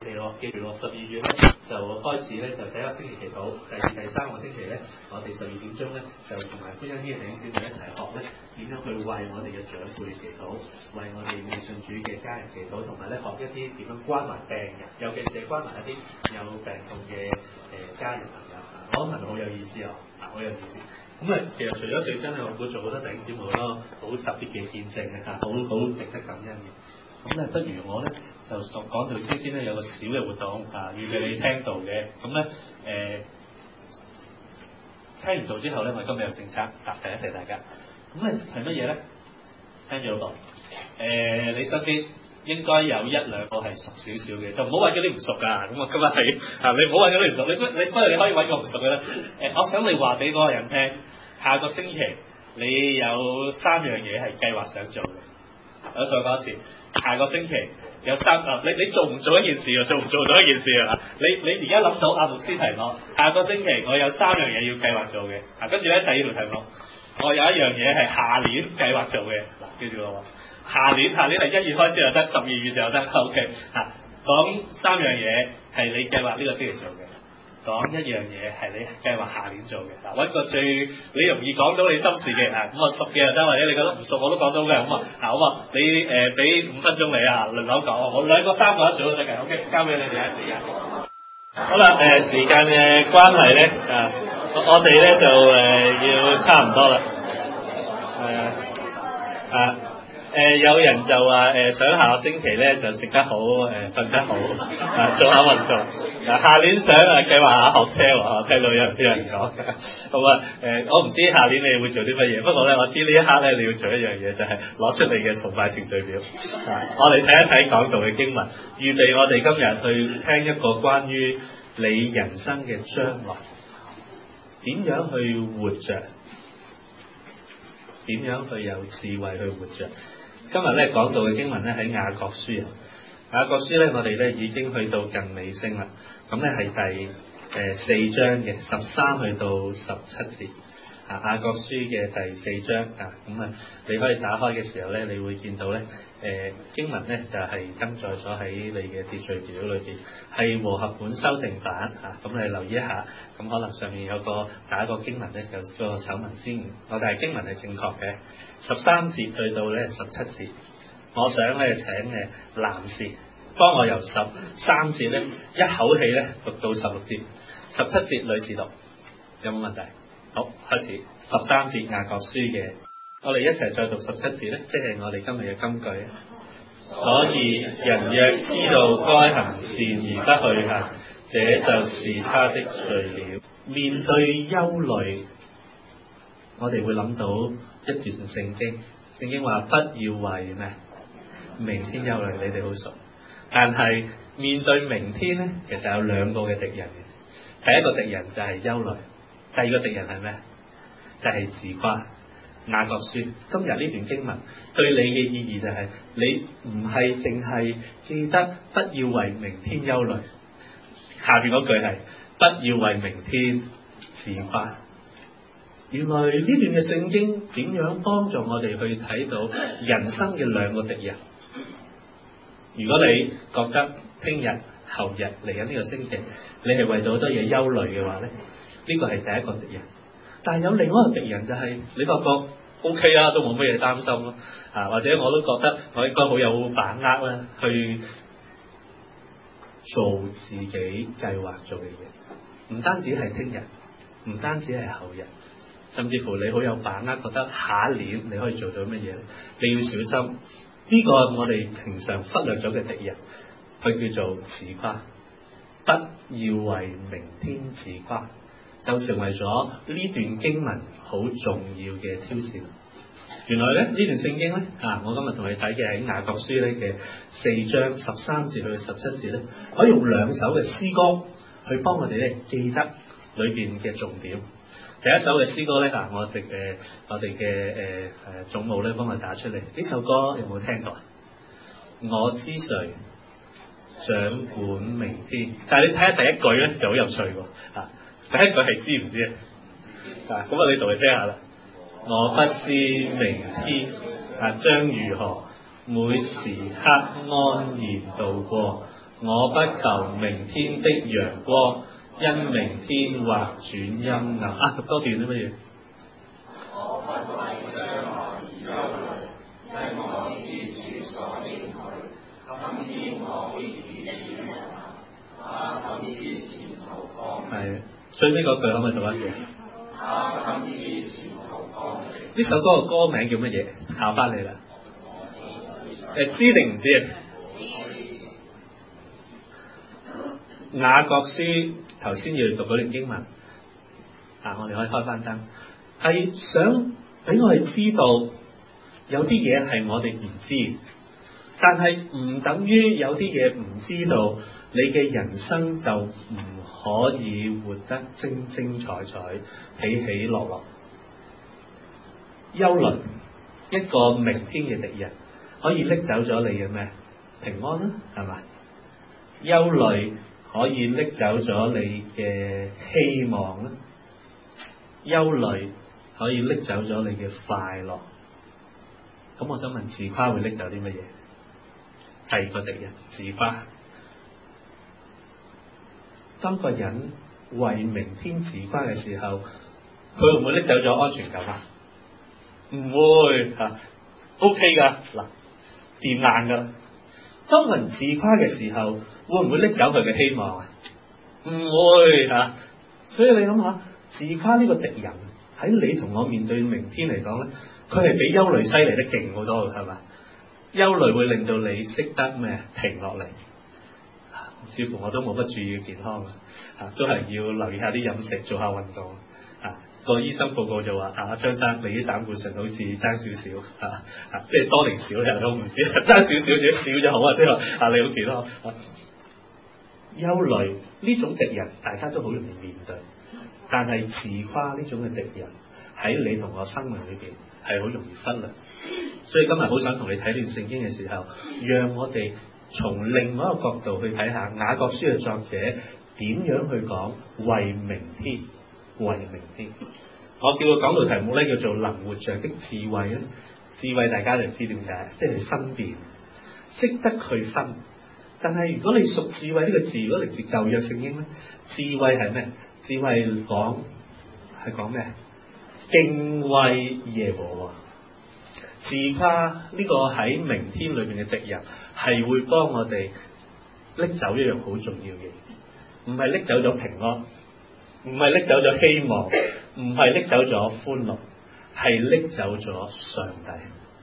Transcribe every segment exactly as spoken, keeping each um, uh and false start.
嚟咯，記住咯，十二月咧就開始咧就第一個星期祈禱，第二、第三個星期咧，我哋十二點鐘咧就同埋歡欣啲嘅弟兄姊妹一齊學咧點樣去為我哋嘅長輩祈禱，為我哋未信主嘅家人祈禱，同埋咧學一啲點樣關懷病人，尤其是關懷一啲有病痛嘅誒家人朋友。我諗係好有意思啊，啊好有意思。咁啊，其實除咗水真係我估做好多弟兄姊妹好多好特別嘅見證嘅嚇，好好值得感恩嘅。咁咧，不如我咧就講到先先咧有個小嘅活動啊，預備你聽到嘅。咁咧誒，聽完道之後咧，我今日有政策啊，提一提大家。咁咧係乜嘢咧？聽住嗰個誒，你身邊應該有一兩個係熟少少嘅，就唔好揾嗰啲唔熟㗎。咁我今日係啊，你唔好揾嗰啲唔熟，你不你不如你可以揾個唔熟嘅啦。誒，我想你話俾嗰個人聽，下個星期你有三樣嘢係計劃想做嘅。我再講一次。下個星期有三啊，你你做唔做一件事啊？做唔做到一件事啊？你你而家諗到阿牧師題目，下個星期我有三樣嘢要計劃做嘅。啊，跟住咧第二條題目，我有一樣嘢係下年計劃做嘅。嗱，記住咯，下年下年係一月開始又得，十二月就有得。O K，啊，講三樣嘢係你計劃呢個星期做嘅。講一樣嘢係你計劃下年做嘅。嗱，揾個最你容易講到你心事嘅啊，咁啊熟嘅又得，或者你覺得唔熟我都講到嘅，咁啊嗱，好啊，你誒俾五分鐘你啊，輪流講，我兩個三個一組都得嘅。O K，交俾你哋啊，時間。好啦，誒、呃、時間嘅關係咧啊，我哋咧就誒、呃、要差唔多啦。誒啊。誒、呃、有人就話誒、呃、想下個星期咧就食得好誒瞓、呃、得好啊做下運動啊，下年想啊計劃下學車喎，聽到有啲人講。好啊，誒、呃、我唔知下年你會做啲乜嘢，不過咧我知呢一刻咧你要做一樣嘢，就係、是、攞出你嘅崇拜程序表啊，我哋睇一睇講道嘅經文，預備我哋今日去聽一個關於你人生嘅將來點樣去活着，點樣去有智慧去活着。今日咧講到嘅經文咧喺雅各書啊，雅各書咧我哋咧已經去到近尾聲啦，咁咧係第誒、呃、四章嘅十三去到十七節啊，雅各書嘅第四章啊，咁啊你可以打開嘅時候咧，你會見到咧誒、呃、經文咧就係、是、登載咗喺你嘅秩序表裏邊，係和合本修訂版啊，咁你留意一下，咁可能上面有個打一個經文咧就有個首文先，我哋係經文係正確嘅。十三節去到咧十七節，我想咧請誒男士幫我由十三節咧一口氣咧讀到十六節，十七節女士讀，有冇問題？好，開始十三節雅各書嘅，我哋一齊再讀十七節咧，即係我哋今日嘅金句。所以人若知道該行善而不去行，這就是他的罪了。面對憂慮，我哋會諗到一段聖經，聖經話不要為咩明天憂慮，你哋好熟。但係面對明天咧，其實有兩個嘅敵人嘅。第一個敵人就係憂慮，第二個敵人係咩？就係、是、自誇。雅各書今日呢段經文對你嘅意義就係、是、你唔係淨係記得不要為明天憂慮，下邊嗰句係不要為明天自誇。原來呢段嘅聖經點樣幫助我哋去睇到人生嘅兩個敵人？如果你覺得聽日、後日嚟緊呢個星期，你係為到好多嘢憂慮嘅話咧，呢個係第一個敵人。但係有另外一個敵人就係、是、你發覺 OK 啦，都冇乜嘢擔心咯，啊或者我都覺得我應該好有把握啦，去做自己計劃做嘅嘢。唔單止係聽日，唔單止係後日。甚至乎你好有把握，覺得下一年你可以做到乜嘢？你要小心呢、這個我哋平常忽略咗嘅敵人，佢叫做自誇。不要為明天自誇，就成為咗呢段經文好重要嘅挑戰。原來咧呢段聖經咧啊，我今日同你睇嘅喺雅各書咧嘅四章十三節去十七節咧，可以用兩首嘅詩歌去幫我哋咧記得裏邊嘅重點。第一首嘅詩歌咧，嗱我哋誒我哋嘅誒誒總務咧幫我打出嚟。呢首歌有冇聽過？我知誰掌管明天，但係你睇下第一句咧就好有趣喎。啊，第一句係知唔知啊？啊，咁啊你讀嚟聽下啦。我不知明天啊將如何，每時刻安然度過。 我不求明天的陽光，因明天或轉陰暗。啊，讀多段啲乜嘢？我不為將來而憂慮，因我知主所應許，今天我必與主同行，他甚至前途光明。係，最尾嗰句可唔可以讀一次？他甚至前途光明。呢首歌嘅歌名叫乜嘢？考翻你啦。誒，知定唔知啊？雅各書頭先要讀嗰段經文，啊，我哋可以開翻燈，係想俾我哋知道有啲嘢係我哋唔知，但係唔等於有啲嘢唔知道，你嘅人生就唔可以活得精精彩彩、起起落落。憂慮一個明天嘅敵人，可以拎走咗你嘅咩？平安啦，係嘛？憂慮可以拎走咗你嘅希望啦，憂慮可以拎走咗你嘅快樂。咁我想問，自誇會拎走啲乜嘢？第二個敵人，自誇。當個人為明天自誇嘅時候，佢會唔會拎走咗安全感啊？唔會啊 ，OK 噶，嗱，掂硬噶。當人自誇嘅時候，會唔會拎走佢嘅希望啊？唔會啊。所以你諗下，自誇呢個敵人喺你同我面對明天嚟講咧，佢係比憂慮犀利得勁好多嘅，係嘛？憂慮會令到你識得咩停落嚟。似乎我都冇乜注意健康啊，都係要留意下啲飲食，做下運動啊。個醫生報告就話：啊，張生，你啲膽固醇好似爭少少啊，啊，即係多定少咧都唔知，爭少少或者少就好啊，即係話啊，你好健康啊。憂慮呢種敵人，大家都好容易面對，但係自誇呢種嘅敵人喺你同我生命裏邊係好容易忽略。所以今日好想同你睇段聖經嘅時候，讓我哋從另外一個角度去睇下雅各書嘅作者點樣去講為明天，為明天。我叫個講道題目咧叫做能活着的智慧咧。智慧大家就知點解，即係分辨，識得去分。但係如果你熟智慧呢個字，如果嚟自舊約聖經咧，智慧係咩？智慧講係講咩？敬畏耶和華。自誇呢個喺明天裏面嘅敵人，係會幫我哋拎走一樣好重要嘅嘢，唔係拎走咗平安，唔係拎走咗希望，唔係拎走咗歡樂，係拎走咗上帝。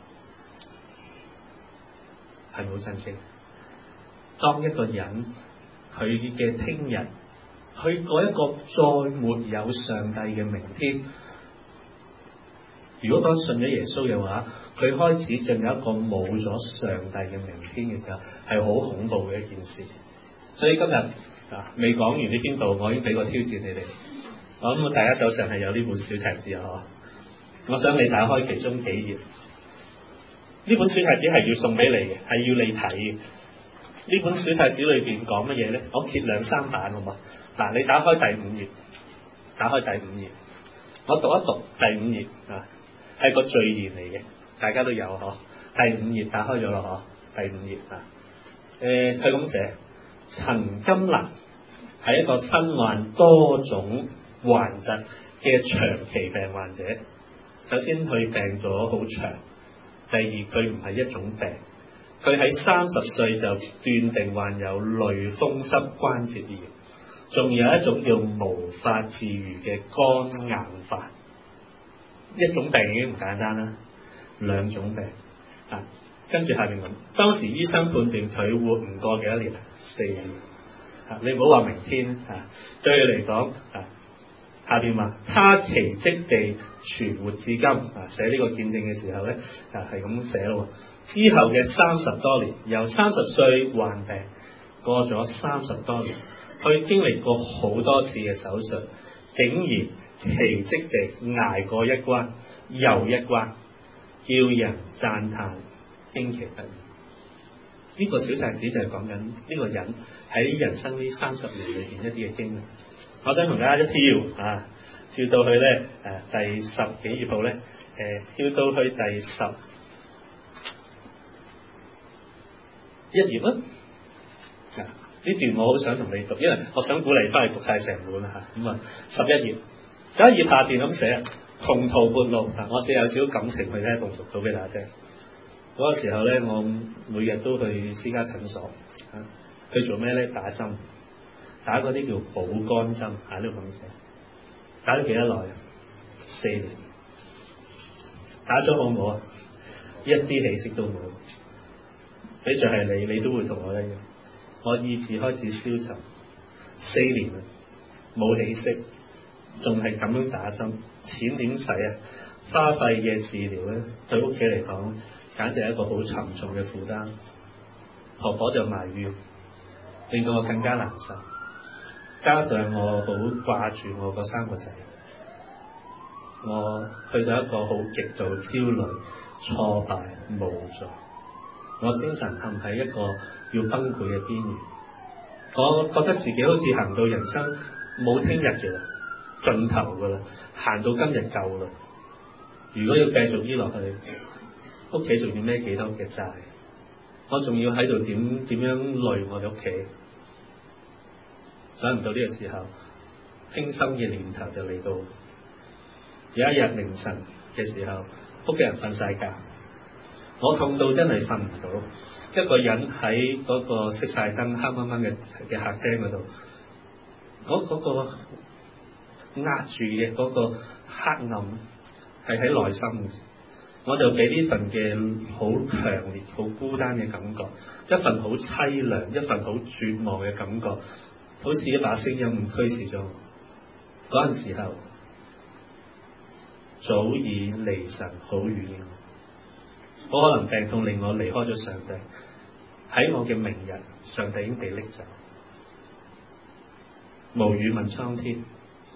係咪好震驚？當一個人佢嘅聽日去過一個再沒有上帝嘅明天，如果講信咗耶穌嘅話，佢開始進入一個冇咗上帝嘅明天嘅時候，係好恐怖嘅一件事。所以今日啊，未講完呢邊度，我已經俾個挑戰你哋。我諗大家手上係有呢本小冊子啊，我想你打開其中幾頁。呢本小冊子係要送俾你嘅，係要你睇嘅。呢本小冊子裏邊講乜嘢咧？我揭兩三版好嘛？嗱，你打開第五頁，打開第五頁，我讀一讀第五頁啊，係個序言嚟嘅。大家都有嗬，第五頁打開咗咯嗬，第五頁啊，誒佢咁寫：陳金蘭係一個身患多種患疾嘅長期病患者。首先佢病咗好長，第二佢唔係一種病，佢喺三十歲就斷定患有類風濕關節炎，仲有一種叫無法治癒嘅肝硬化。一種病已經唔簡單啦。兩種病啊，跟住下邊咁，當時醫生判斷佢活唔過幾多年？四年啊！你唔好話明天啊，對佢嚟講啊，下邊話他奇蹟地存活至今啊，寫呢個見證嘅時候咧啊，係咁寫咯。之後嘅三十多年，由三十歲患病，過咗三十多年，佢經歷過好多次嘅手術，竟然奇蹟地捱過一關又一關。叫人讚嘆驚奇不已。呢個小冊子就係講緊呢個人喺人生呢三十年裏邊一啲嘅經歷。我想同大家一跳啊，跳到去咧誒、啊、第十幾頁號咧誒，跳到去第十一頁啦。 呢段我好想同你讀，因為我想鼓勵翻去讀晒成本嚇。咁啊，十一頁，十一頁下邊咁寫，窮途末路嗱，我寫有少少感情去咧，讀讀到俾大家聽。嗰、那個時候咧，我每日都去私家診所嚇，去做咩咧？打針，打嗰啲叫保肝針嚇，呢度咁寫。打咗幾多耐？四年。打咗好唔好啊？一啲起色都冇。你就係你，你都會同我一樣。我意志開始消沉，四年啦，冇起色，仲係咁樣打針，錢點使啊？花費嘅治療咧，對屋企嚟講，簡直係一個好沉重嘅負擔。婆婆就埋怨，令到我更加難受。加上我好掛住我個三個仔，我去到一個好極度焦慮、挫敗、無助。我精神陷喺一個要崩潰嘅邊緣，我覺得自己好似行到人生冇聽日嘅啦，盡頭噶啦，行到今日夠啦。如果要繼續醫落去，屋企仲要孭幾多嘅債，我仲要喺度點點樣累我哋屋企。想唔到呢個時候，輕生嘅念頭就嚟到。有一日凌晨嘅時候，屋企人瞓晒覺。我痛到真係瞓唔到，一個人喺嗰個熄晒燈、黑掹掹嘅嘅客廳嗰度，嗰、嗰個壓住嘅嗰個黑暗係喺內心，我就俾呢份嘅好強烈、好孤單嘅感覺，一份好凄涼、一份好絕望嘅感覺，好似一把聲音咁驅使咗我。嗰陣時候，早已離神好遠。好可能病痛令我離開咗上帝，喺我嘅明日，上帝已經被拎走，無語問蒼天。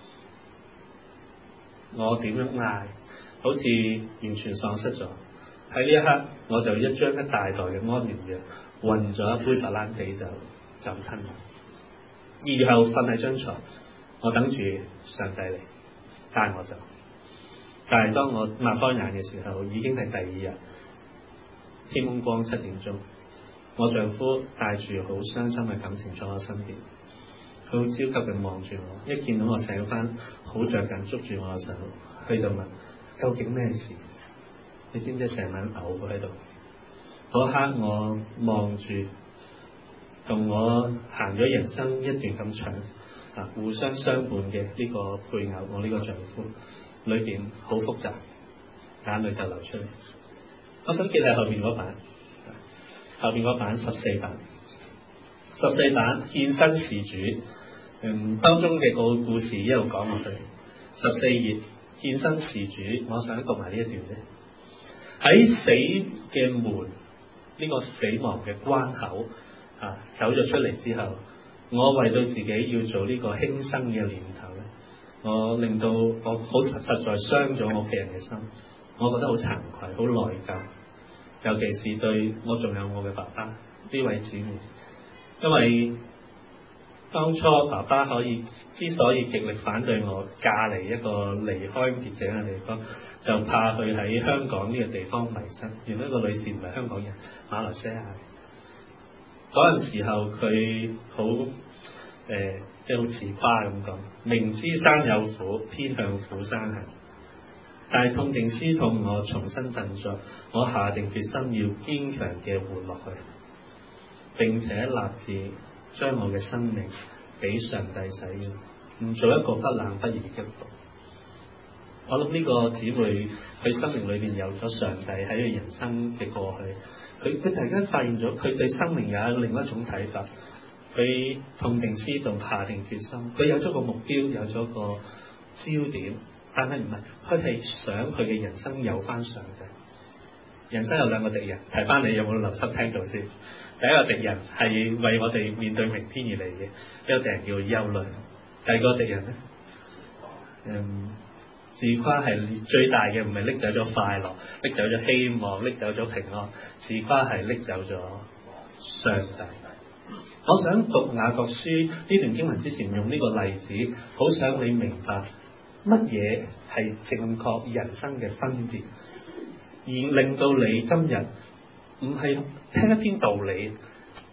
我點樣嗌，好似完全喪失咗。喺呢一刻，我就一張一大袋嘅安眠藥，混咗一杯白蘭地就就吞落，然後瞓喺張床，我等住上帝嚟帶我走。但係當我擘開眼嘅時候，已經係第二日。天蒙光七點鐘，我丈夫帶住好傷心嘅感情坐我身邊，佢好焦急嘅望住我，一見到我醒翻，好着緊捉住我嘅手，佢就問：究竟咩事？你知唔知成晚嘔喺度？嗰刻我望住同我行咗人生一段咁長啊，互相相伴嘅呢個配偶，我呢個丈夫裏邊好複雜，眼淚就流出嚟。我想揭係後邊嗰版，後邊嗰版十四版，十四版獻身事主，嗯，當中嘅個故事一路講落去。十四頁獻身事主，我想讀埋呢一段啫。喺死嘅門呢、這個死亡嘅關口啊，走咗出嚟之後，我為到自己要做呢個輕生嘅念頭咧，我令到我好實實在傷咗我屋企人嘅心，我覺得好慚愧，好內疚。尤其是對我仲有我嘅爸爸呢位姊妹，因為當初爸爸可以之所以極力反對我嫁嚟一個離開別井嘅地方，就怕佢喺香港呢個地方迷失。原來個女士唔係香港人，馬來西亞。嗰陣時候佢好誒，即係好自誇咁講，明知山有虎，偏向虎山行。但係痛定思痛，我重新振作，我下定決心要堅強嘅活落去，並且立志將我嘅生命俾上帝使用，唔做一個不冷不熱嘅基督徒。我諗呢個姊妹佢生命裏邊有咗上帝喺佢人生嘅過去，佢佢突然間發現咗佢對生命有另一種睇法，佢痛定思痛，下定決心，佢有咗個目標，有咗個焦點。但係唔係，佢係想佢嘅人生有翻上帝。人生有兩個敵人，提翻你有冇留心聽到先？第一個敵人係為我哋面對明天而嚟嘅，一個敵人叫憂慮。第二個敵人咧，嗯，自誇係最大嘅，唔係拎走咗快樂，拎走咗希望，拎走咗平安，自誇係拎走咗上帝。我想讀雅各書呢段經文之前，用呢個例子，好想你明白。乜嘢係正確人生嘅分別，而令到你今日唔係聽一篇道理，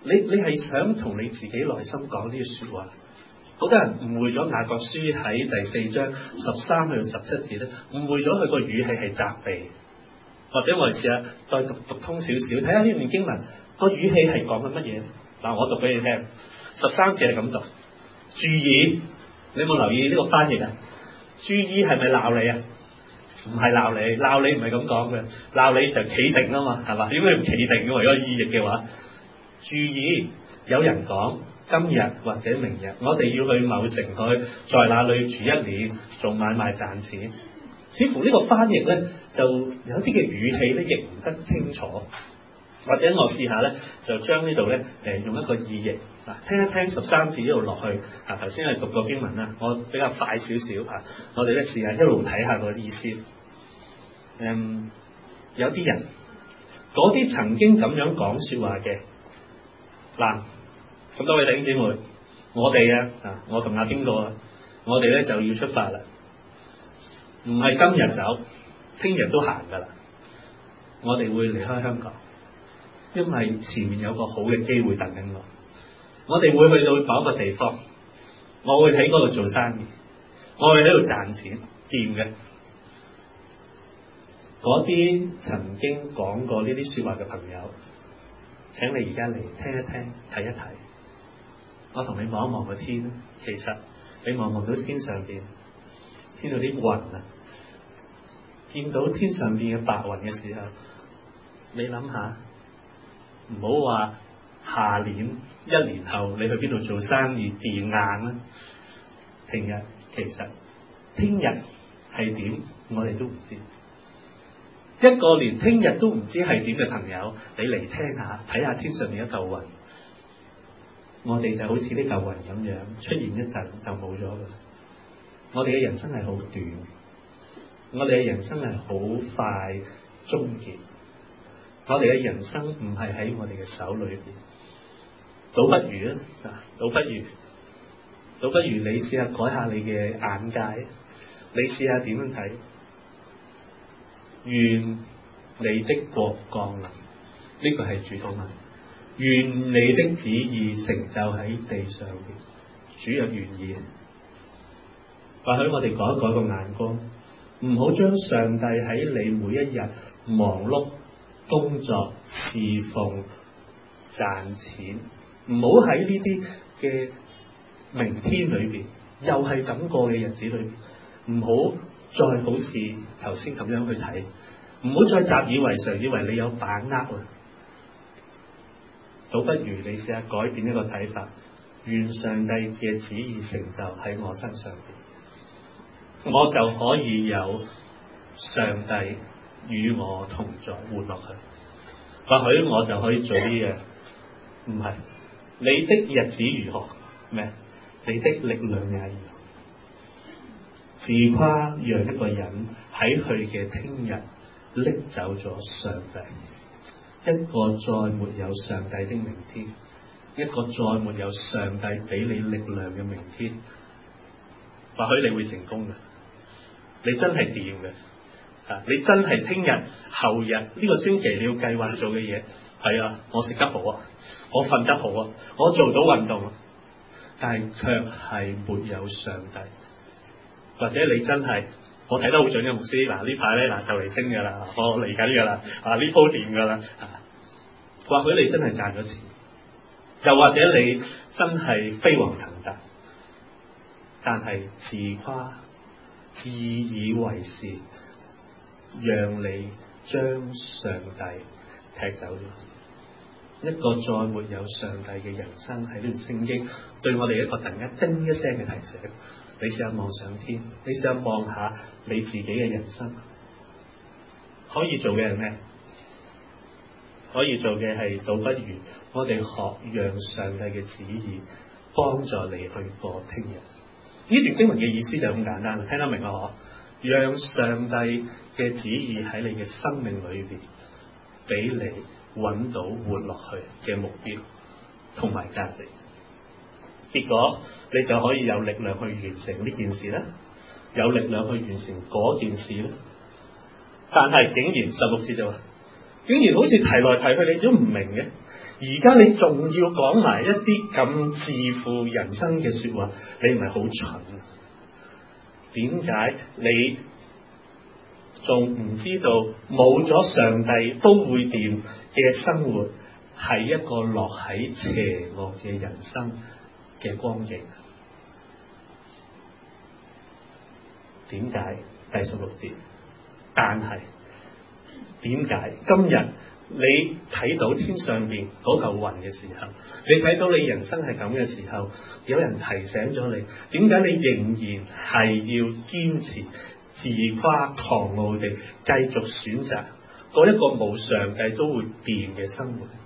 你你係想同你自己內心講呢啲説話？好多人誤會咗雅各書喺第四章十三去到十七節咧，誤會咗佢個語氣係責備，或者我哋試下再讀讀通少少，睇下呢段經文個語氣係講緊乜嘢？嗱，我讀俾你聽，十三節係咁讀，注意，你有冇留意呢個翻譯啊？注意係咪鬧你啊？唔係鬧你，鬧你唔係咁講嘅，鬧你就企定啊嘛，係嘛？點解唔企定嘅？如果意譯嘅話，注意，有人講今日或者明日，我哋要去某城去，在那裡住一年，做買賣賺錢。似乎呢個翻譯咧，就有啲嘅語氣咧，譯唔得清楚。或者我試下咧，就將呢度咧誒用一個意譯嗱，聽一聽十三字呢度落去啊。頭先係讀過經文啦，我比較快少少啊。我哋咧試下一路睇下個意思。誒、嗯，有啲人嗰啲曾經咁樣講説話嘅嗱，咁多位弟兄姊妹，我哋啊啊，我同阿邊個啊，我哋咧就要出發啦。唔係今日走，聽日都行噶啦。我哋會離開香港。因為前面有個好嘅機會等緊我，我哋會去到某一個地方，我會喺嗰度做生意，我會喺度賺錢掂嘅。嗰啲曾經講過呢啲説話嘅朋友，請你而家嚟聽一聽，睇一睇。我同你望一望個天，其實你望望到天上邊，天到啲雲啊，見到天上邊嘅白雲嘅時候，你諗下。唔好話下年一年後你去邊度做生意掂硬啦。聽日其實聽日係點，我哋都唔知。一個連聽日都唔知係點嘅朋友，你嚟聽下，睇下天上面一嚿雲。我哋就好似呢嚿雲咁樣出現一陣就冇咗㗎。我哋嘅人生係好短，我哋嘅人生係好快終結。我哋嘅人生唔係喺我哋嘅手裏邊，倒不如啊，倒不如，倒不如你試下改下你嘅眼界，你試下點樣睇？願你的國降臨，呢個係主禱文。願你的旨意成就喺地上邊，主若願意。或許我哋改一改個眼光，唔好將上帝喺你每一日忙碌工作、侍奉、賺錢，唔好喺呢啲嘅明天裏邊，又係咁過嘅日子裏邊，唔好再好似頭先咁樣去睇，唔好再習以為常，以為你有把握啦。倒不如你試下改變一個睇法，願上帝嘅旨意成就喺我身上邊，我就可以有上帝與我同在活落去，或許我就可以做啲嘢。唔係，你的日子如何咩？你的力量也如何？自誇讓一個人喺佢嘅聽日拎走咗上帝，一個再沒有上帝的明天，一個再沒有上帝俾你力量嘅明天，或許你會成功嘅，你真係掂嘅。啊！你真係聽日、後日呢、這個星期你要計劃做嘅嘢，係啊，我食得好啊，我瞓得好啊，我做到運動啊，但係卻係沒有上帝。或者你真係我睇得好準嘅牧師，嗱呢排咧嗱就嚟升嘅啦，我嚟緊嘅啦，啊呢鋪掂嘅啦，啊，或許你真係賺咗錢，又或者你真係飛黃騰達，但係自誇、自以為是。讓你將上帝踢走咗，一個再沒有上帝嘅人生喺呢段聖經對我哋一個突然間叮一聲嘅提醒。你試下望上天，你試下望下你自己嘅人生，可以做嘅係咩？可以做嘅係倒不如我哋學讓上帝嘅旨意幫助你去過聽日。呢段經文嘅意思就咁簡單啦，聽得明啊？讓上帝嘅旨意喺你嘅生命裏邊，俾你揾到活落去嘅目標同埋價值，結果你就可以有力量去完成呢件事啦，有力量去完成嗰件事啦。但係竟然十六節就話，竟然好似提來提去你都唔明嘅， 而家你仲要講埋一啲咁自負人生嘅說話，你唔係好蠢？點解你仲唔知道冇咗上帝都會掂嘅生活係一個落喺邪惡嘅人生嘅光景？點解？第十六節，但係點解今日你睇到天上邊嗰嚿雲嘅時候，你睇到你人生係咁嘅時候，有人提醒咗你，點解你仍然係要堅持自誇狂傲地繼續選擇嗰一個冇上帝都會變嘅生活？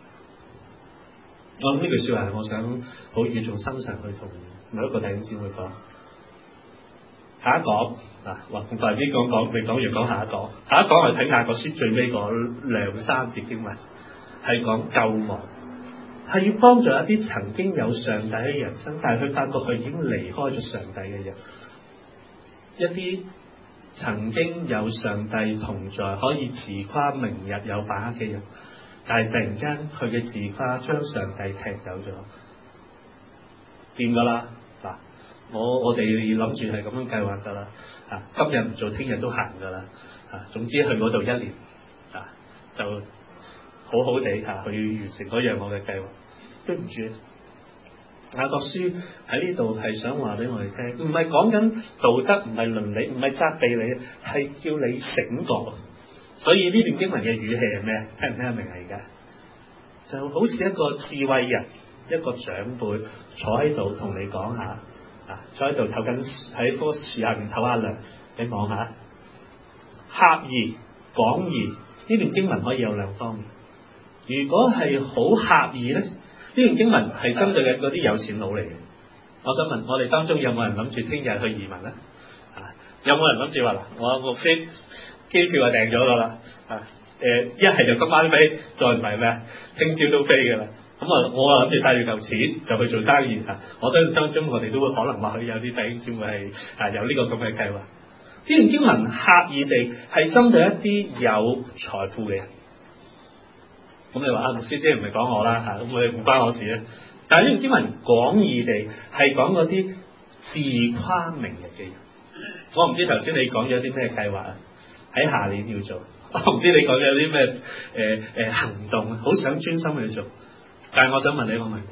我諗呢句說話係我想好語重心長去同每一個弟兄姊妹講。下一講嗱，話快啲講講，未講完講下一講。下一講我哋睇雅各書最尾嗰兩三節經文，係講救亡，係要幫助一啲曾經有上帝嘅人生，但係佢發覺佢已經離開咗上帝嘅人，一啲曾經有上帝同在，可以自誇明日有把握嘅人，但係突然間佢嘅自誇將上帝踢走咗，掂噶啦嗱。我我哋諗住係咁樣計劃噶啦，啊，今日唔做，聽日都行噶啦，啊，總之去嗰度一年，啊，就好好地吓去完成嗰樣我嘅計劃。對唔住，雅各書喺呢度係想話俾我哋聽，唔係講緊道德，唔係倫理，唔係責備你，係叫你醒覺。所以呢段經文嘅語氣係咩？聽唔聽得明啊？而家就好似一個智慧人，一個長輩坐喺度同你講下。啊！坐喺度唞緊，喺棵樹下面唞下涼，你望下。狹義廣義呢段經文可以有兩方面。如果係好狹義咧，呢段經文係針對嘅嗰啲有錢佬嚟嘅。我想問我哋當中有冇人諗住聽日去移民咧？啊，有冇人諗住話嗱，我牧師機票就訂咗噶啦？啊，誒一係就今晚飛，再唔係咩？聽朝都飛噶啦。咁啊，我啊諗住帶住嚿錢就去做生意啊！我相信當中我哋都會可能或許有啲弟兄姊妹係啊有呢個咁嘅計劃。呢段經文刻意地係針對一啲有財富嘅人。咁你話啊，牧師即係唔係講我啦嚇？咁我哋唔關我事咧。但係呢段經文廣義地係講嗰啲自誇明日嘅人。我唔知頭先你講咗啲咩計劃啊？喺下年要做。我唔知你講咗啲咩誒誒行動啊？好想專心去做。但係我想問你一個問題，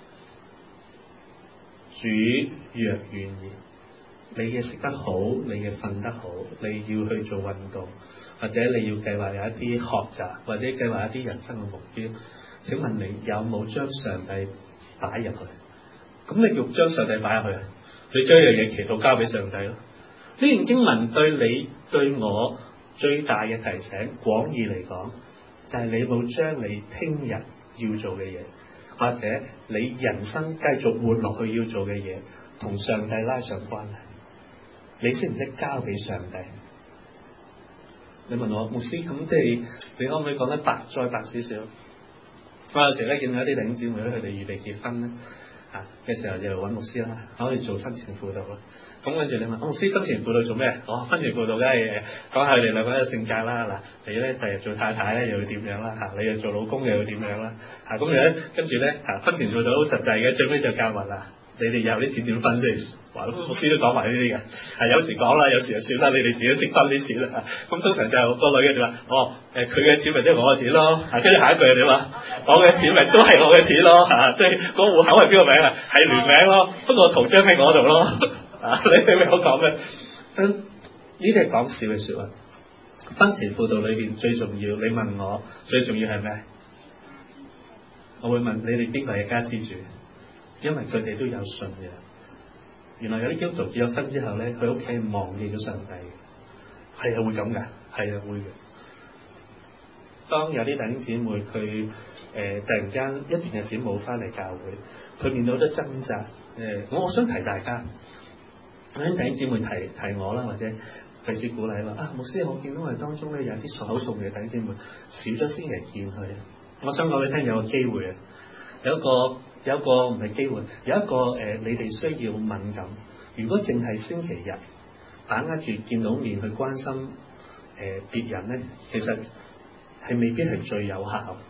主若願意，你嘅食得好，你嘅瞓得好，你要去做運動，或者你要計劃有一啲學習，或者計劃一啲人生嘅目標，請問你有冇將上帝擺入去？咁你叫將上帝擺入去啊？你將樣嘢祈禱交俾上帝咯。呢段經文對你對我最大嘅提醒，廣義嚟講，就係你冇將你聽日要做嘅嘢，或者你人生繼續活落去要做嘅嘢，同上帝拉上關係，你識唔識交俾上帝？你問我牧師，咁即係你可唔可以講得白再白少少？我有時咧見到一啲弟兄姊妹咧，佢哋預備結婚咧啊嘅時候就揾牧師啦，可以做婚前輔導啦。咁跟住你問，牧師婚前輔導做咩？哦，婚前輔導梗係講下佢哋兩個嘅性格啦。嗱，你咧第日做太太咧又要點樣啦？嚇，你又做老公又要點樣啦？嚇，咁樣跟住咧嚇婚前輔導好實際嘅，最尾就教埋啦。你哋有啲錢點分先？話牧師都講埋呢啲嘅，係有時講啦，有時就算啦，你哋自己識分啲錢啦。咁通常就係個女嘅就話：哦，誒佢嘅錢咪即係我嘅錢咯。跟住下一句你話：我嘅錢咪都係我嘅錢咯。嚇，即係個戶口係邊個名啊？係聯名咯，不過圖章喺我度咯。啊，你明唔明我講咩？呢啲係講笑嘅説話。婚前輔導裏邊最重要，你問我最重要係咩？我會問你哋邊個係一家之主？因為佢哋都有信嘅。原來有啲基督徒結咗婚之後咧，佢屋企忘記咗上帝，係啊會咁噶，係啊會嘅。當有啲弟兄姊妹佢誒、呃、突然間一段日子冇翻嚟教會，佢面對好多掙扎。誒、呃，我我想提大家，有啲弟兄姊妹提提我啦，或者彼此鼓勵話啊，牧師，我見到我哋當中咧有啲口送嘅弟兄姊妹少咗星期見佢。我想講俾你聽，有個機會啊，有一個。有一個唔係機會，有一個誒、呃，你哋需要敏感。如果淨係星期日把握住見到面去關心誒別、呃、人咧，其實係未必係最有效。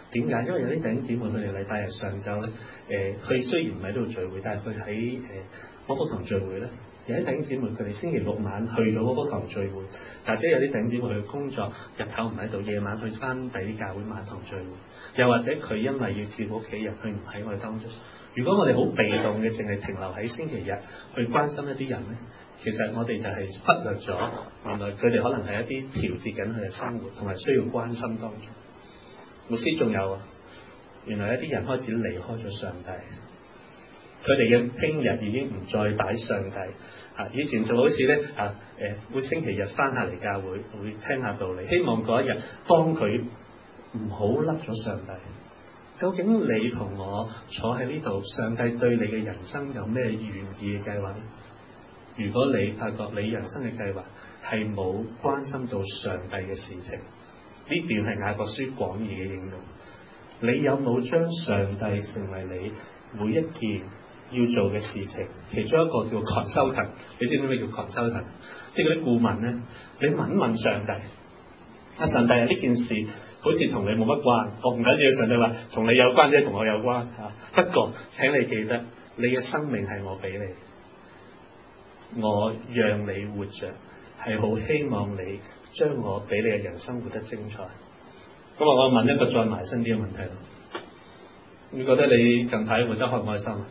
點解？因為有啲弟兄姊妹佢哋禮拜日上晝咧，誒、呃，佢雖然唔喺度聚會，但係佢喺誒嗰福堂聚會咧。有啲弟兄姊妹佢哋星期六晚去到嗰福堂聚會，或者有啲弟兄姊妹佢工作日頭唔喺度，夜晚去翻第啲教會晚堂聚會，又或者佢因為要照顧屋企人，佢唔喺我哋當中。如果我哋好被動嘅，淨係停留喺星期日去關心一啲人咧，其實我哋就係忽略咗原來佢哋可能係一啲調節緊佢嘅生活，同埋需要關心當中。牧師仲有啊，原來一啲人開始離開咗上帝，佢哋嘅聽日已經唔再擺上帝啊！以前就好似咧啊誒，每星期日翻下嚟教會，會聽下道理，希望嗰一日幫佢唔好甩咗上帝。究竟你同我坐喺呢度，上帝對你嘅人生有咩願意嘅計劃咧？如果你發覺你人生嘅計劃係冇關心到上帝嘅事情，呢段係雅各書廣義嘅應用。你有冇將上帝成為你每一件要做嘅事情？其中一個叫 consultant， 你知唔知咩叫 consultant？ 即係嗰啲顧問咧，你問一問上帝，啊上帝啊，呢件事好似同你冇乜關，我唔緊要。上帝話同你有關啫，同我有關嚇。不過請你記得，你嘅生命係我俾你，我讓你活着，係好希望你將我俾你嘅人生活得精彩。咁啊，我問一個再埋身啲嘅問題啦。你覺得你近排活得開唔開心啊？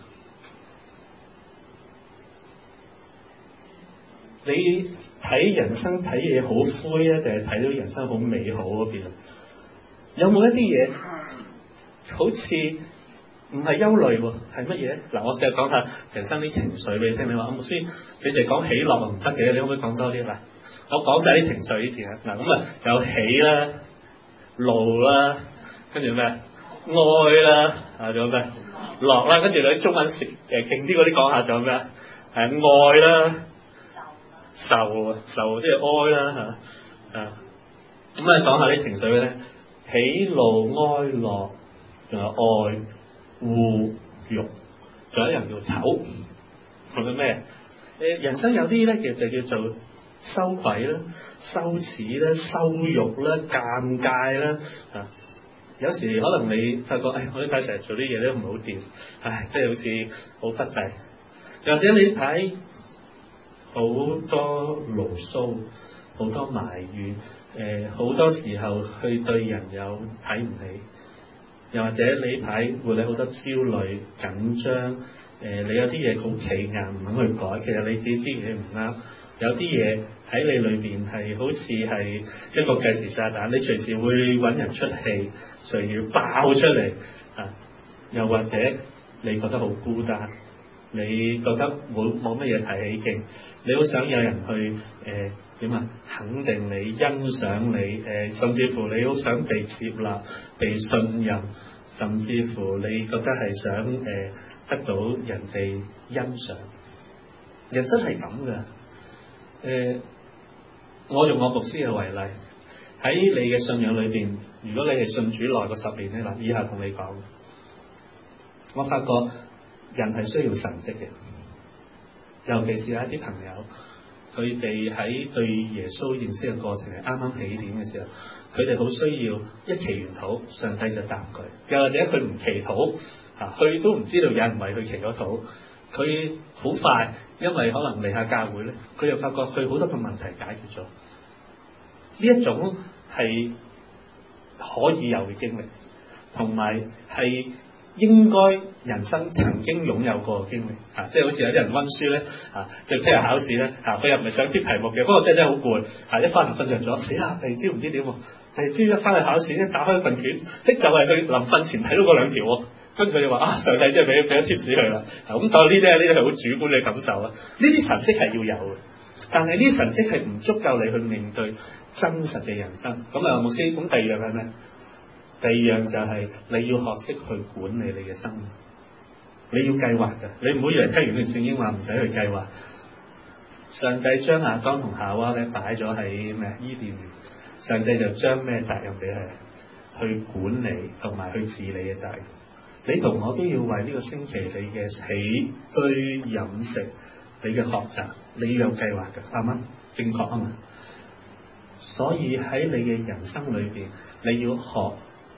你睇人生睇嘢好灰啊，定係睇到人生好美好嗰邊啊？有冇一啲嘢好似唔係憂慮喎？係乜嘢？嗱，我試下講下人生啲情緒俾你聽。你話阿牧師，你哋講喜樂唔得嘅，你可唔可以講多啲？嗱，我講晒啲情緒呢次啊。嗱，咁啊有喜啦、怒啦，跟住咩？愛啦，啊仲有咩？樂啦，跟住你啲中文詞誒勁啲嗰啲講下，仲有咩？係愛啦。受啊，受即係哀啦嚇啊！咁啊講下啲情緒咧，喜怒哀樂，仲有愛惡欲，仲有一樣叫醜，仲有咩？誒人生有啲咧，其實就叫做羞愧啦、羞恥啦、羞辱啦、尷尬啦啊！有時可能你發覺，誒、哎、我呢排成日做啲嘢都唔好掂，唉，即係好似好不濟，又或者你睇。好多牢騷，好多埋怨，誒、呃、好多時候去對人有睇唔起，又或者你呢排會你好多焦慮、緊張，誒、呃、你有啲嘢好企硬唔肯去改，其實你自己知嘅唔啱，有啲嘢喺你裏邊係好似係一個計時炸彈，你隨時會揾人出氣，隨時要爆出嚟啊！又或者你覺得好孤單。你覺得冇冇乜嘢提起勁，你好想有人去誒點啊肯定你、欣賞你，誒、呃、甚至乎你好想被接納、被信任，甚至乎你覺得係想誒、呃、得到人哋欣賞。人生係咁嘅，誒、呃、我用我牧師嘅為例，喺你嘅信仰裏邊，如果你係信主耐過十年咧，嗱，以下同你講，我發覺。人係需要神蹟嘅，尤其是有一啲朋友，佢哋喺對耶穌認識嘅過程係啱啱起點嘅時候，佢哋好需要一祈完禱，上帝就答佢；又或者佢唔祈禱，啊，佢都唔知道有人為佢祈咗禱，佢好快，因為可能嚟下教會咧，佢又發覺佢好多個問題解決咗。呢一種係可以有嘅經歷，同埋係。應該人生曾經擁有過嘅經歷，嚇、啊，即係好似有啲人溫書咧，嚇、啊，就聽日考試咧，嚇、啊，佢又唔係想貼題目嘅，不過真係真係好攰，嚇、啊，一翻嚟瞓着咗，死啦！第二朝唔知點喎，第二朝一翻去考試咧，打開份卷，即就係佢臨瞓前睇到嗰兩條喎，跟住佢就話啊，上帝真係俾俾咗貼士佢啦，咁當呢啲呢啲係好主觀嘅感受啊，呢啲神蹟係要有嘅，但係呢啲神蹟係唔足夠你去面對真實嘅人生。咁啊，牧師，咁第二樣係咩？第二樣就係你要學識去管理你嘅生命，你要計劃嘅，你唔好以為聽完段聖經話唔使去計劃。上帝將亞當同夏娃咧擺咗喺咩伊甸園，上帝就將咩責任俾佢去管理同埋去治理嘅責任。你同我都要為呢個星期你嘅起居飲食、你嘅學習，你要有計劃嘅，啱嗎？正確啊嘛。所以喺你嘅人生裏邊，你要學。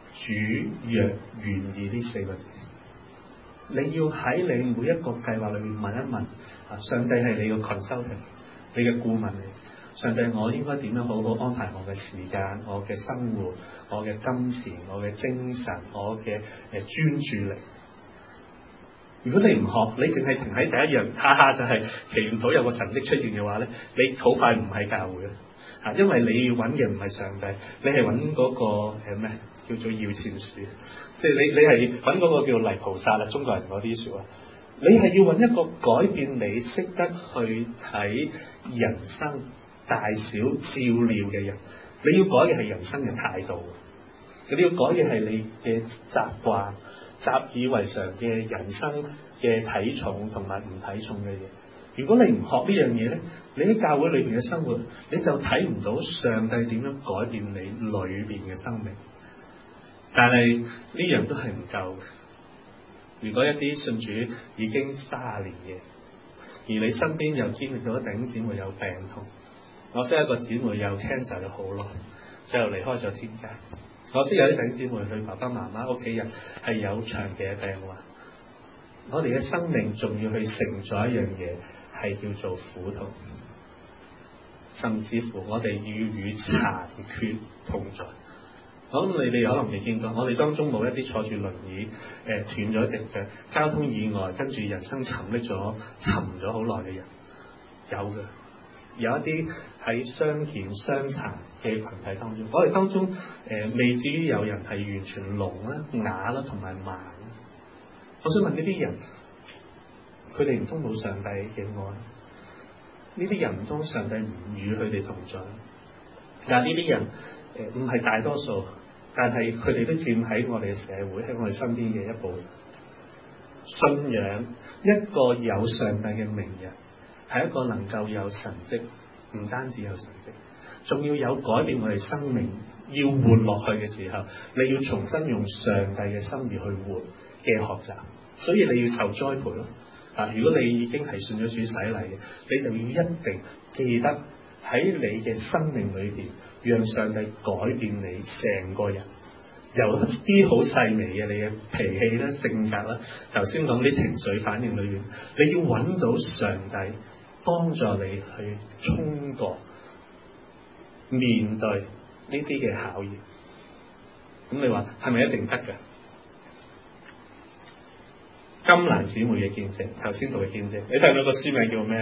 主若願意呢四個字。你要喺你每一個計劃裏面問一問，啊，上帝係你個 consultant， 你嘅顧問嚟。上帝，我應該點樣好好安排我嘅時間、我嘅生活、我嘅金錢、我嘅精神、我嘅誒專注力。如果你唔學，你淨係停喺第一樣，哈哈就係祈唔到有個神蹟出現嘅話咧，你好快唔喺教會啦。啊，因為你要揾嘅唔係上帝，你係揾嗰個誒咩叫做搖錢樹，即係你你係揾嗰個叫泥菩薩啦，中國人嗰啲説話。你係要揾一個改變你識得去睇人生大小照料嘅人，你要改嘅係人生嘅態度，你要改嘅係你嘅習慣、習以為常嘅人生嘅體重同埋唔體重嘅嘢。如果你唔學呢樣嘢咧，你喺教會裏邊嘅生活，你就睇唔到上帝點樣改變你裏邊嘅生命。但係呢樣都係唔夠。如果一啲信主已經三十年嘅，而你身邊又經歷到弟兄姊妹有病痛，我識一個姊妹有 cancer 咗好耐，最後離開咗天家。我識有啲弟兄姊妹佢爸爸媽媽屋企人係有長期嘅病患。我哋嘅生命仲要去承載一樣嘢，係叫做苦痛，甚至乎我哋要與殘缺同在。我諗你哋可能未見過，我哋當中冇一啲坐住輪椅，誒、呃、斷咗隻腳，交通意外，跟住人生沉溺咗、沉咗好耐嘅人，有嘅。有一啲喺傷健傷殘嘅群體當中，我哋當中誒、呃、未至於有人係完全聾啦、啞啦同埋盲。我想問呢啲人，佢哋唔通冇上帝嘅愛？呢啲人唔通上帝唔與佢哋同在？但係呢啲人誒唔係大多數，但係佢哋都佔喺我哋嘅社會，喺我哋身邊嘅一部分。信仰一個有上帝嘅名人，係一個能夠有神蹟，唔單止有神蹟，仲要有改變我哋生命要活落去嘅時候，你要重新用上帝嘅心意去活嘅學習，所以你要受栽培咯。啊，如果你已經係信咗主洗禮嘅，你就要一定記得喺你嘅生命裏邊，讓上帝改變你成個人，由一啲好細微嘅你嘅脾氣啦、性格啦，頭先講啲情緒反應裏邊，你要揾到上帝幫助你去衝過面對呢啲嘅考驗。咁你話係咪一定得㗎？金蘭姊妹嘅見證，頭先讀嘅見證，你睇到個書名叫咩？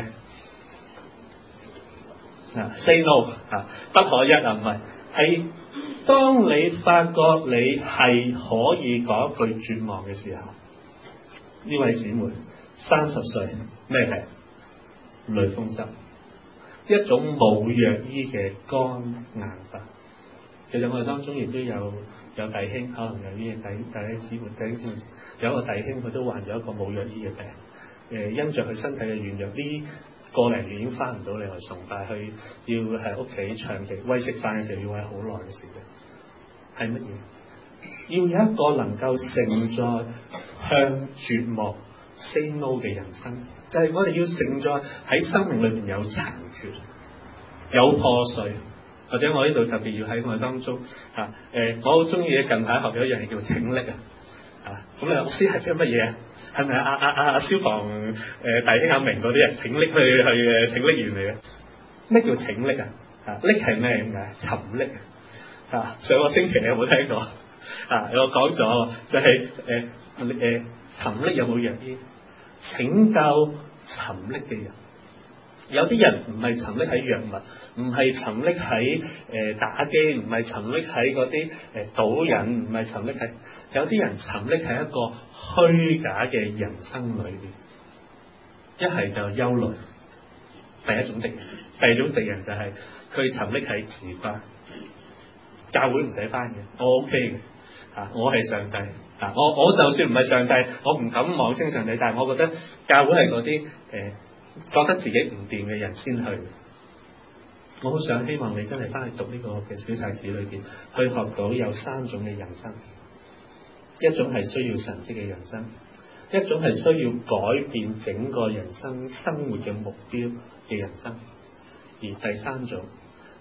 啊 ，Say No 啊，不可一啊，唔係，係當你發覺你係可以講一句絕望嘅時候，呢位姊妹三十歲，咩病？類風濕，一種冇藥醫嘅肝硬化。其實我哋當中亦都有有弟兄，可能有啲弟弟姊妹弟兄姊妹，有一個弟兄佢都患咗一個冇藥醫嘅病。誒、呃，因着佢身體嘅軟弱，呢個零月已經翻唔到嚟去崇拜，去要喺屋企長期餵食飯嘅時候要餵好耐嘅時間。係乜嘢？要有一個能夠承載向絕望 say no 嘅人生，就係、是、我哋要承載喺生命裏邊有殘缺、有破碎。或者我呢度特別要喺我哋當中嚇誒、啊呃，我好中意嘅近排學咗一樣嘢叫拯溺啊！啊，咁你老師係即係乜嘢啊？係咪阿阿阿阿消防誒、呃、弟兄阿明嗰啲人拯溺去去誒拯溺員嚟嘅？咩叫拯溺啊？啊，溺係咩咁解？沉溺啊！上個星期你有冇聽過啊？我講咗就係誒誒沉溺有冇藥醫？拯救沉溺嘅人。有啲人唔係沉溺喺藥物，唔係沉溺喺誒打機，唔係沉溺喺嗰啲誒賭癮，唔係沉溺喺，有啲人沉溺喺一個虛假嘅人生裏邊。一係就憂慮，第一種敵人；第二種敵人就係佢沉溺喺自誇。教會唔使返嘅，我 OK 嘅，啊，我係上帝，啊，我我就算唔係上帝，我唔敢妄稱上帝，但係我覺得教會係嗰啲誒。覺得自己唔掂嘅人先去，我好想希望你真係翻去讀呢個嘅小冊子裏邊，去學到有三種嘅人生，一種係需要神蹟嘅人生，一種係需要改變整個人生生活嘅目標嘅人生，而第三種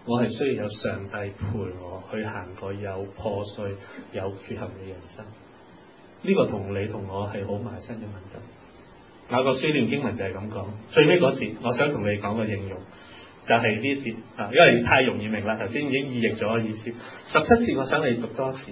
我係需要有上帝陪我去行過有破碎、有缺陷嘅人生。呢、這個同你同我係好埋身嘅問題。雅各書段經文就係咁講，最尾嗰節，我想同你講個應用，就係呢節啊，因為太容易明啦，頭先已經意譯咗意思。十七節，我想你讀多次。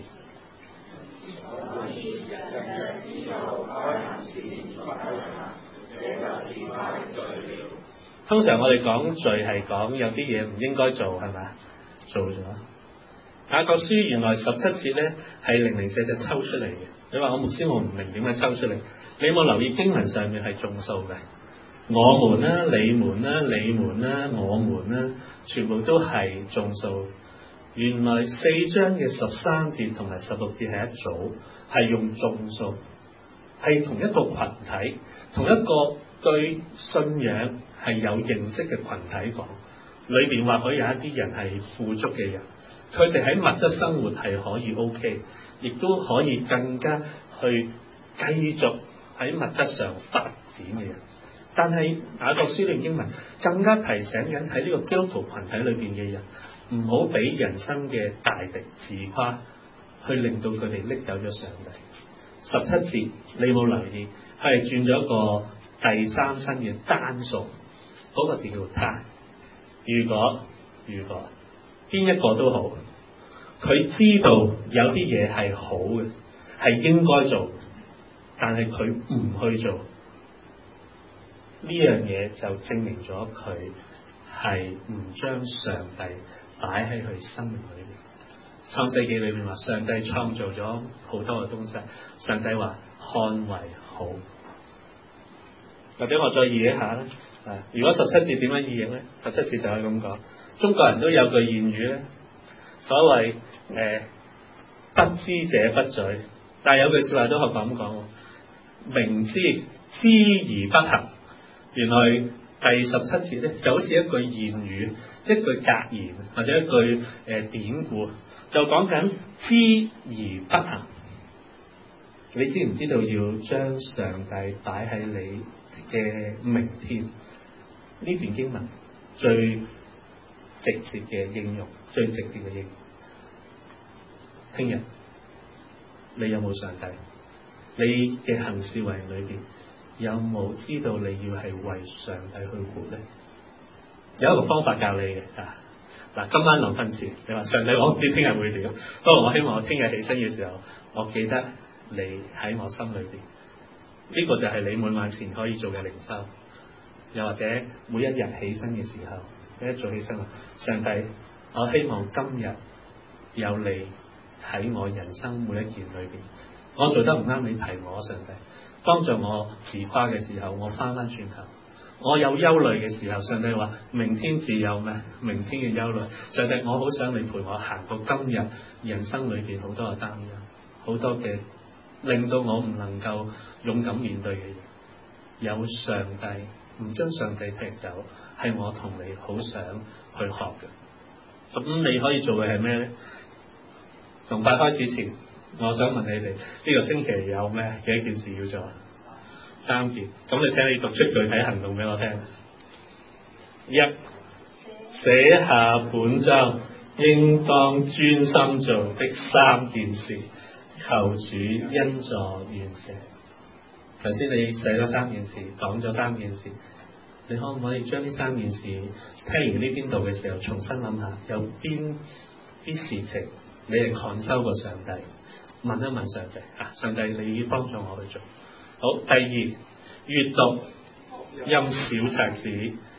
通常我哋講罪係講有啲嘢唔應該做，係咪？做咗。雅各書原來十七節咧係零零舍舍抽出嚟嘅。你話我牧師我唔明點解抽出嚟？你有冇留意經文上面係眾數嘅？我們啦、你們啦、你們啦、我們啦，全部都係眾數。原來四章嘅十三節同埋十六節係一組，係用眾數，係同一個群體，同一個對信仰係有認識嘅群體講。裏邊或許有一啲人係富足嘅人，佢哋喺物質生活係可以 OK， 亦都可以更加去繼續喺物質上發展嘅人。但係雅各書段經文更加提醒緊喺呢個基督徒群體裏邊嘅人，唔好俾人生嘅大敵自誇去令到佢哋拎走咗上帝。十七節你冇留意，係轉咗一個第三身嘅單數，嗰、那個字叫他。如果如果邊一個都好，佢知道有啲嘢係好嘅，係應該做，但係佢唔去做，呢樣嘢就證明咗佢係唔將上帝擺喺佢生命裏面。創世記裏面話，上帝創造咗好多嘅東西，上帝話看為好。或者我再意譯一下咧，啊，如果十七節點樣意譯咧？十七節就係咁講。中國人都有句諺語咧，所謂誒、呃、不知者不罪，但係有句說話都係咁講，明知知而不行。原來第十七節咧就好似一句諺語、一句格言或者一句誒、呃、典故，就講緊知而不行。你知唔知道要將上帝擺喺你嘅明天？呢段經文最直接嘅應用，最直接嘅應用。聽日你有冇上帝？你嘅行事為人裏邊有冇知道你要係為上帝去活咧？有一個方法教你嘅啊！嗱，今晚臨瞓前，你話上帝，我唔知聽日會點，不過我希望我聽日起身嘅時候，我記得你喺我心裏邊。呢、這個就係你每晚前可以做嘅靈修，又或者每一日起身嘅時候，你一早起身話：上帝，我希望今日有你喺我人生每一件裏邊，我做得唔啱，你提我，上帝幫助我自誇嘅時候，我翻翻轉頭。我有憂慮嘅時候，上帝話：明天自有咩？明天嘅憂慮。上帝，我好想你陪我行到今日人生裏邊好多嘅擔憂，好多嘅令到我唔能夠勇敢面對嘅嘢。有上帝，唔將上帝踢走，係我同你好想去學嘅。咁你可以做嘅係咩咧？崇拜開始前，我想問你哋呢、這個星期有咩嘅一件事要做？三件，咁你請你讀出具體行動俾我聽。一，寫下本章應當專心做的三件事，求主恩助完成。頭先你寫咗三件事，講咗三件事，你可唔可以將呢三件事聽完呢邊度嘅時候，重新諗下有邊啲事情你係抗收過上帝？問一問上帝啊，上帝你要幫助我去做。好，第二，閱讀印小冊子。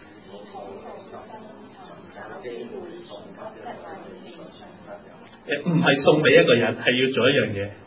誒，唔係送俾一個人，係要做一樣嘢。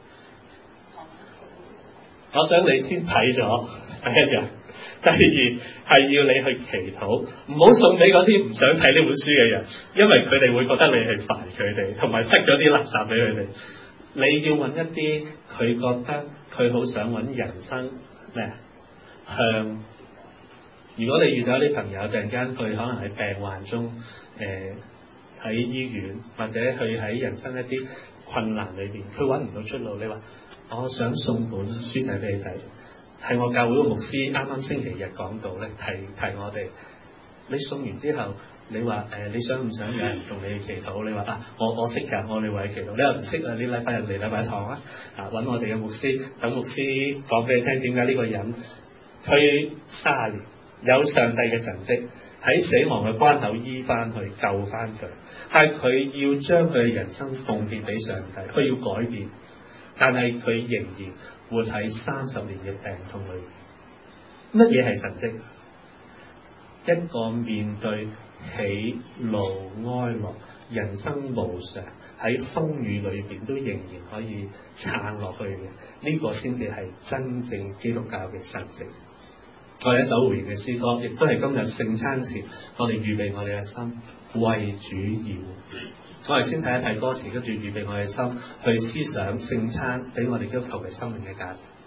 我想你先睇咗第一樣，第二係要你去祈禱，唔好送俾嗰啲唔想睇呢本書嘅人，因為佢哋會覺得你係煩佢哋，同埋塞咗啲垃圾俾佢哋。你要揾一啲佢覺得佢好想揾人生咩向。如果你遇到一啲朋友突然間佢可能喺病患中，誒、呃、喺醫院或者佢喺人生一啲困難裏邊，佢揾唔到出路，你話我想送本書仔俾你睇，係我教會個牧師啱啱星期日講到咧，提提我哋，你送完之後你話誒、呃、你想唔想有人同你去祈禱？你話啊，我我識㗎，我哋為你祈禱。你又唔識啊？你禮拜日嚟禮拜堂啊，啊揾我哋嘅牧師，等牧師講俾你聽點解呢個人去卅年有上帝嘅神蹟，喺死亡嘅關口醫翻佢救翻佢，但係佢要將佢嘅人生奉獻俾上帝，佢要改變，但係佢仍然活喺三十年嘅病痛裏。乜嘢係神蹟？一個面對喜怒哀樂、人生無常，喺風雨裏邊都仍然可以撐落去嘅，呢、這個先至係真正基督教嘅神蹟。我哋一首回應嘅詩歌，亦都係今日聖餐時，我哋預備我哋嘅心為主而活。我哋先睇一睇歌詞，跟住預備我哋嘅心去思想聖餐俾我哋基督徒嘅生命嘅價值。